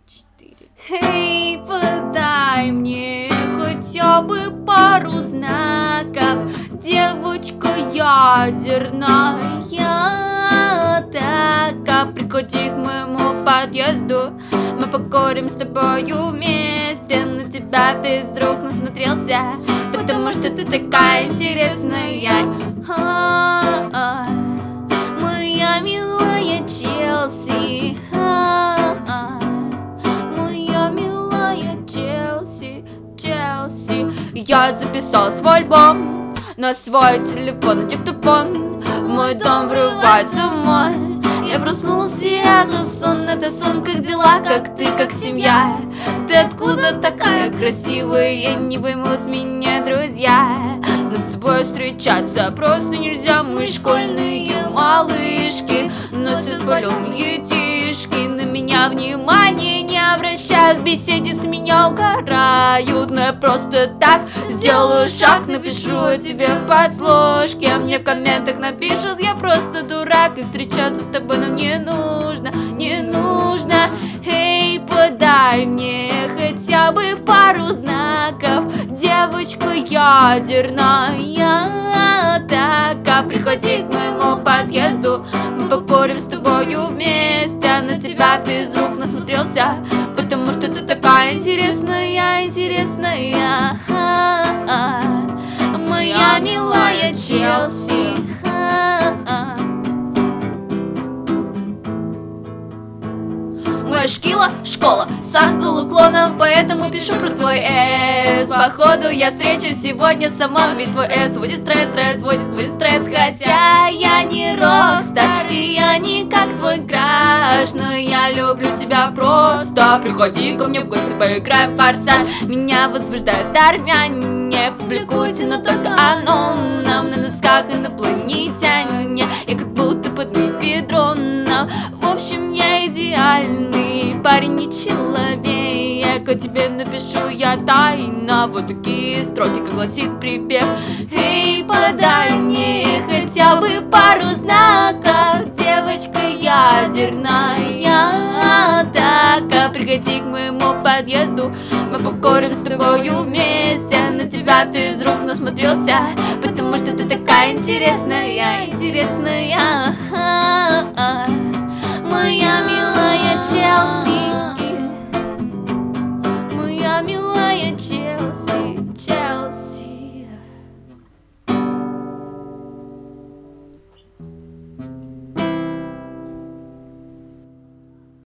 4. Эй, подай мне хотя бы пару знаков, девочка ядерная атака. Приходи к моему подъезду, мы покорим с тобою вместе. На тебя весь друг насмотрелся, потому что ты такая интересная. Моя милая Челси, моя милая Челси, Челси. Я записал свой альбом на свой телефон и диктофон. В мой дом врывается мой. Я проснулся, это сон, как дела, как ты, как семья. Ты откуда такая красивая, не поймут меня друзья. Нам с тобой встречаться просто нельзя. Мы школьные малышки, носят паленые тишки. На меня внимания не обращают, в беседе с меня угорают. Но я просто так сделаю шаг, напишу о тебе в подсложке. Мне в комментах напишут, я просто дурак, и встречаться с тобой нам не нужно, не нужно. Эй, подай мне хотя бы пару знаков, девочка ядерная атака. Приходи к моему подъезду, мы покорим с тобою вместе. На тебя физрук насмотрелся, потому что ты такая интересная, интересная. Моя милая Челси. Моя школа с ангел-уклоном, поэтому пишу про твой эс. Походу я встречусь сегодня сама, ведь твой эс вводит стресс, вводит стресс. Хотя я не рокстар, и я не как твой краш, но я люблю тебя просто. Приходи ко мне в гости, поиграем в форсаж. Меня возбуждают армяне, публикуйте, но только анонимно. На носках инопланетяне, я как будто под мефедроном. В общем, я идеальный парень, не человек. О тебе напишу я тайно вот такие строки, как гласит припев. Эй, подай мне хотя бы пару знаков, девочка ядерная атака. Приходи к моему подъезду, мы покорим с тобою вместе. На тебя физрук насмотрелся, потому что ты такая интересная, интересная.